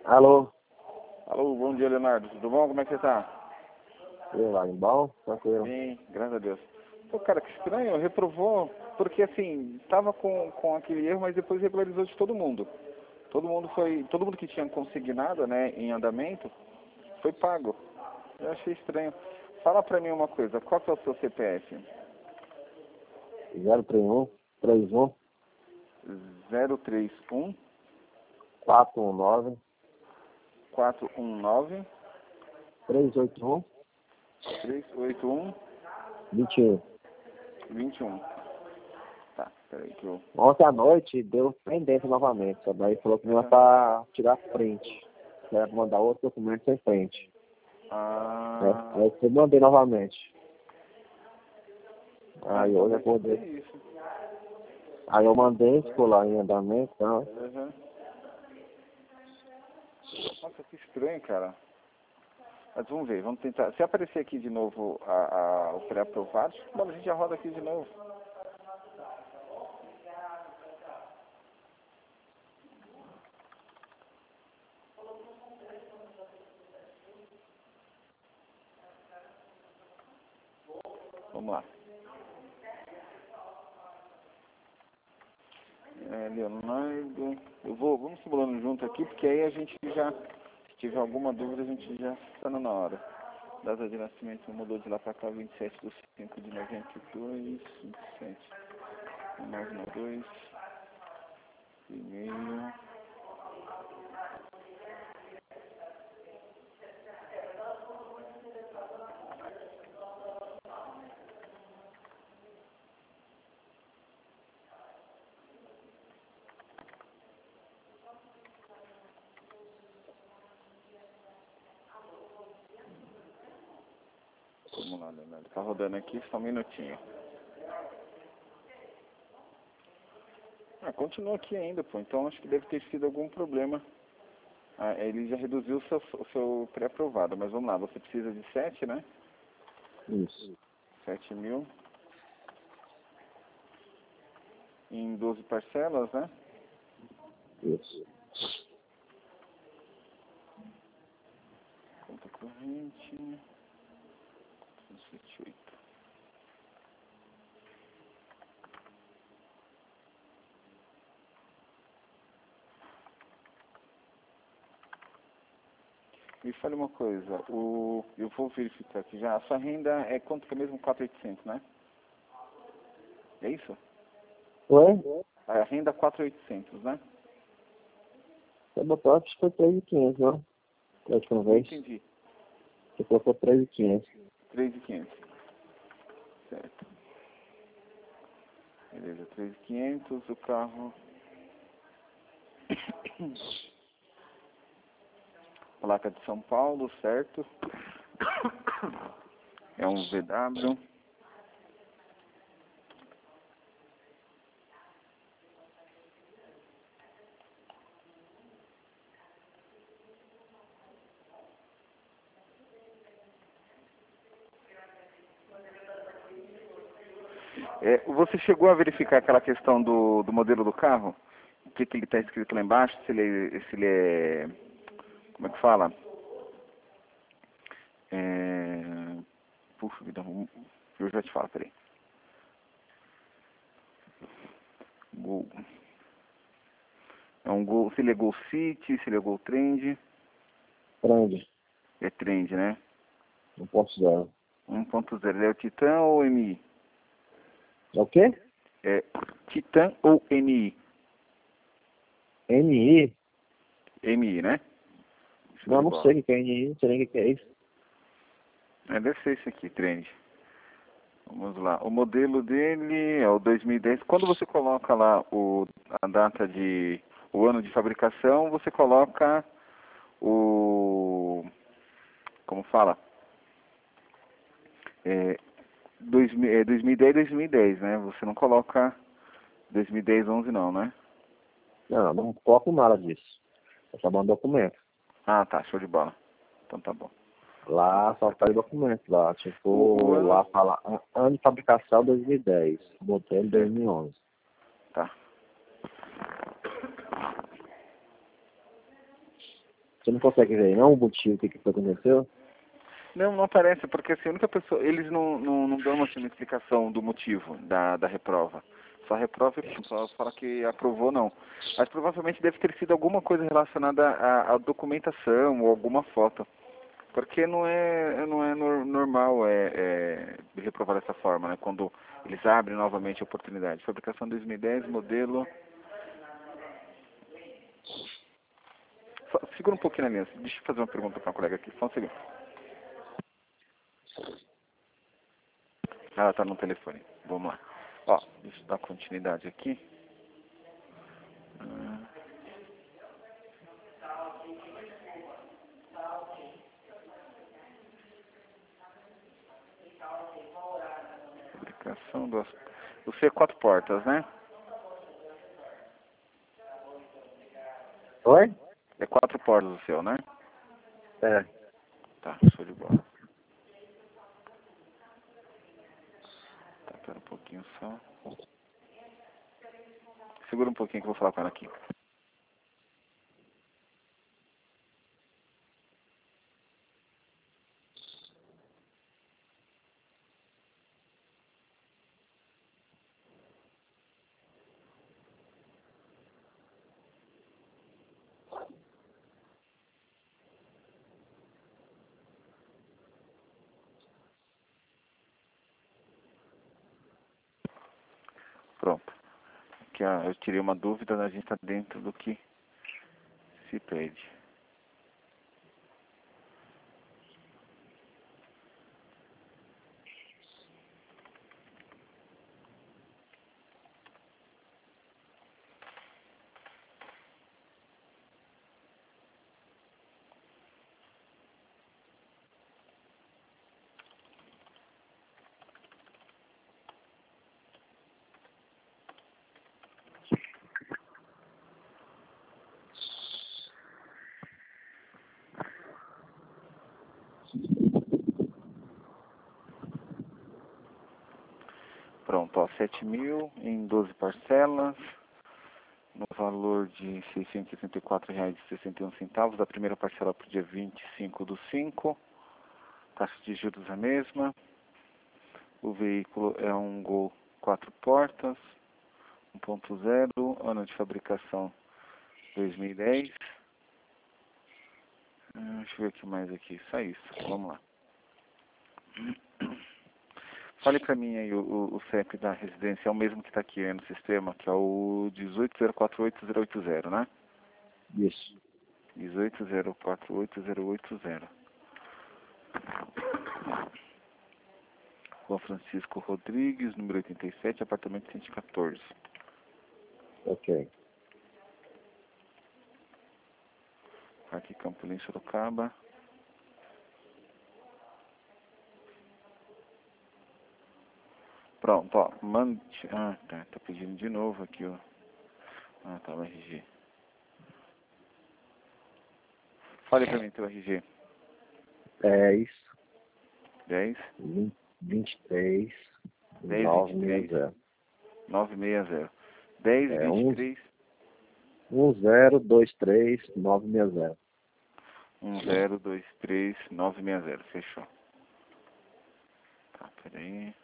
Alô? Alô, bom dia, Leonardo. Tudo bom? Como é que você tá? E aí, Wagner, bom? Tranquilo. Bem, graças a Deus. Pô, cara, que estranho, reprovou, porque assim, tava com aquele erro, mas depois regularizou de todo mundo. Todo mundo que tinha consignado, né, em andamento, foi pago. Eu achei estranho. Fala pra mim uma coisa, qual que é o seu CPF? 031 31 031 419 419 381 381 21. 21. Tá, peraí que eu... Ontem à noite deu pendência novamente. Só daí falou que não era pra tirar print. Era pra mandar outro documento sem print. Aí eu mandei novamente. Aí hoje eu acordei. Isso. Aí eu mandei, ficou lá em andamento, então. Uhum. Nossa, que estranho, cara. Mas vamos ver, vamos tentar. Se aparecer aqui de novo o pré-aprovado, a gente já roda aqui de novo. Vamos lá. Leonardo, vamos simulando junto aqui, porque aí a gente já, se tiver alguma dúvida, a gente já está na hora. Data de nascimento mudou de lá para cá, 27/5/92, 27, 992, e-mail. Vamos lá, Leonardo. Tá rodando aqui, só um minutinho. Continua aqui ainda, pô. Então acho que deve ter sido algum problema. Ele já reduziu o seu pré-aprovado, mas vamos lá. Você precisa de 7, né? Isso. 7.000. Em 12 parcelas, né? Isso. Conta corrente. 178. Me fale uma coisa, eu vou verificar aqui já. A sua renda é quanto que é mesmo? 4.800, né? É isso? Oi? A renda 4.800, né? Você botou, acho que foi 3.500, ó. Da última vez. Entendi. Você colocou 3.500. 3.500. Certo. Beleza, 3.500, o carro... Placa de São Paulo, certo? É um VW. Você chegou a verificar aquela questão do modelo do carro? O que ele está escrito lá embaixo? Se ele é... Como é que fala? Puxa vida, eu já te falo, peraí. Gol. É um Gol, se ele é Gol City, se ele é Gol Trend. Grande. É Trend, né? 1.0. 1.0. Ele é o Titan ou MI? É o quê? É Titan ou MI? NI? MI, né? Não, não sei o que é NI, não sei nem o que é isso. Deve ser esse aqui, Trend. Vamos lá. O modelo dele é o 2010. Quando você coloca lá a data o ano de fabricação, você coloca como fala? 2010, 2010, né? Você não coloca 2010, 11 não, né? Não, não coloco nada disso. É só mandar documento. Ah, tá. Show de bola. Então tá bom. Lá só tá o documento lá. Tipo, ano... lá fala ano de fabricação 2010, modelo 2011. Tá. Você não consegue ver, não, o motivo, o que aconteceu? Não, não aparece, porque assim, a única pessoa, eles não dão assim, uma explicação do motivo da reprova. Só reprova e só fala que aprovou, não. Mas provavelmente deve ter sido alguma coisa relacionada à documentação ou alguma foto. Porque não é normal reprovar dessa forma, né? Quando eles abrem novamente a oportunidade. Fabricação 2010, modelo... Segura um pouquinho na linha. Deixa eu fazer uma pergunta para uma colega aqui. Só um segundo. Ela está no telefone. Vamos lá. Ó, deixa eu dar continuidade aqui. Fabricação do... O C é 4 portas, né? Oi? É 4 portas o seu, né? É. Tá, show de bola. Tá, pera um pouquinho só. Segura um pouquinho que eu vou falar com ela aqui. Pronto. Aqui, ó, eu tirei uma dúvida, a gente está dentro do que se pede. Pronto, ó, 7.000 em 12 parcelas, no valor de R$ 664,61. Da primeira parcela para o dia 25/5. Taxa de juros a mesma. O veículo é um Gol 4 portas, 1.0, ano de fabricação 2010. Deixa eu ver o que mais aqui. Só isso. Vamos lá. Fale para mim aí o CEP da residência, é o mesmo que está aqui no sistema, que é o 18048080, né? Isso. 18048080. Rua Francisco Rodrigues, número 87, apartamento 114. Ok. Aqui Campo Limpo, Sorocaba. Pronto, ó. Tá pedindo de novo aqui, ó. Tá, o RG. Fale pra mim teu RG. 10, 10, 23, 10, 23, 960. 960. 10, É 23, 1023 960. 1023 960. Fechou. Tá, peraí.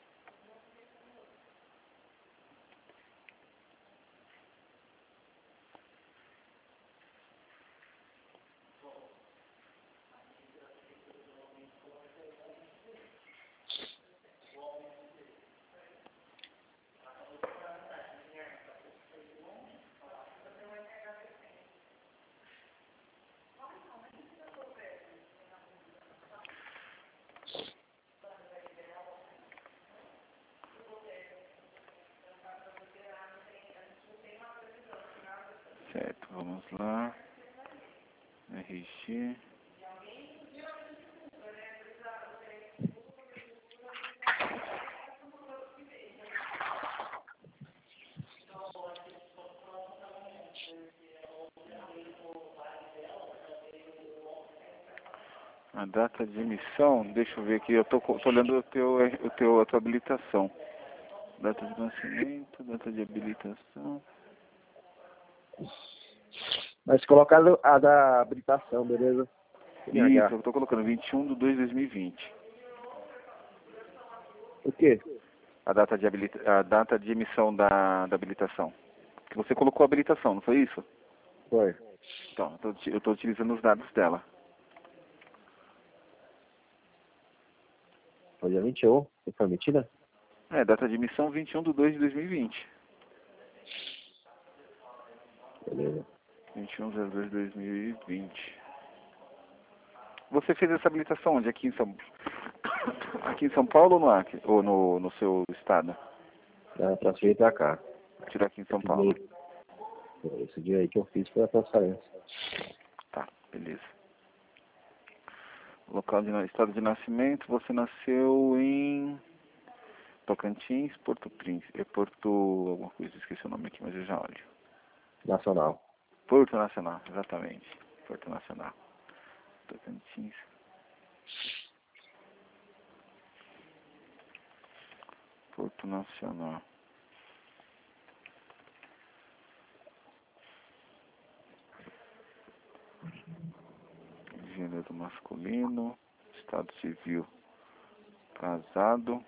Certo, vamos lá. RG. A data de emissão, deixa eu ver aqui, eu tô olhando a tua habilitação. Data de nascimento, data de habilitação. Mas colocar a da habilitação, beleza? Isso, eu tô colocando 21/2/2020. O quê? A data de emissão da habilitação. Que você colocou a habilitação, não foi isso? Foi. Então, eu estou utilizando os dados dela. Foi dia 21, foi permitida? Data de emissão 21/2/2020. Beleza. 21/02/2020. Você fez essa habilitação onde? Aqui em São Paulo ou no Acre? Ou no seu estado? Transferi pra cá. Tirou aqui em São Paulo. Esse dia aí que eu fiz foi a transferência. Tá, beleza. Local de estado de nascimento, você nasceu em Tocantins, Porto Príncipe. Porto alguma coisa, esqueci o nome aqui, mas eu já olho. Nacional. Porto Nacional, exatamente. Porto Nacional. Tocantins. Porto Nacional. Gênero masculino. Estado civil. Casado.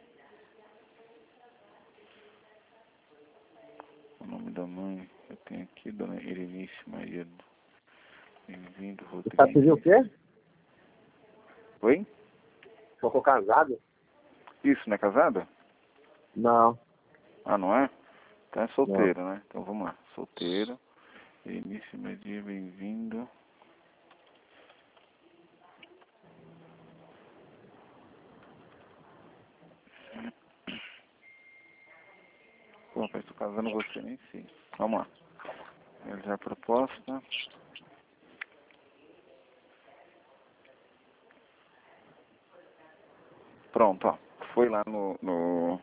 O nome da mãe, eu tenho aqui, Dona Erenice Maria. Bem-vindo, Rodrigo. Estado civil o quê? Oi? Ficou casado? Isso, não é casado? Não. Ah, não é? Então é solteiro, não. Né? Então vamos lá. Solteiro. Erenice Maria, bem-vindo. Pô, rapaz, tô casando você, nem sei. Vamos lá. Realizar a proposta. Pronto, ó. Foi lá no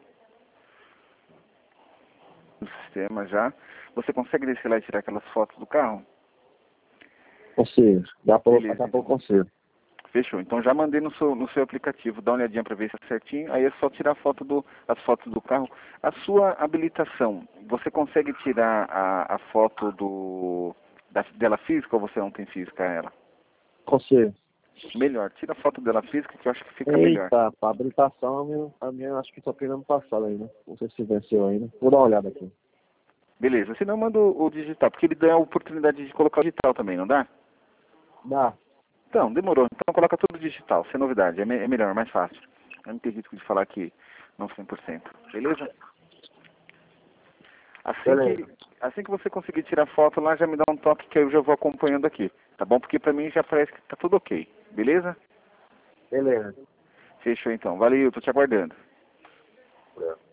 sistema já. Você consegue descer lá e tirar aquelas fotos do carro? Consigo. Dá pra Beleza, passar por consigo. Fechou. Então já mandei no seu aplicativo. Dá uma olhadinha para ver se é certinho. Aí é só tirar as fotos do carro. A sua habilitação, você consegue tirar a foto dela física ou você não tem física ela? Consigo. Melhor. Tira a foto dela física que eu acho que fica melhor. Eita, pra habilitação, a minha acho que só fiz ano passado ainda. Não sei se venceu ainda. Vou dar uma olhada aqui. Beleza. Se não, manda o digital. Porque ele dá a oportunidade de colocar o digital também, não dá? Dá. Então, demorou. Então coloca tudo digital, sem novidade. É melhor, mais fácil. Eu não tenho risco de falar que não 100%. Beleza? Assim que você conseguir tirar foto lá, já me dá um toque que eu já vou acompanhando aqui. Tá bom? Porque pra mim já parece que tá tudo ok. Beleza? Beleza. Fechou então. Valeu, tô te aguardando. É.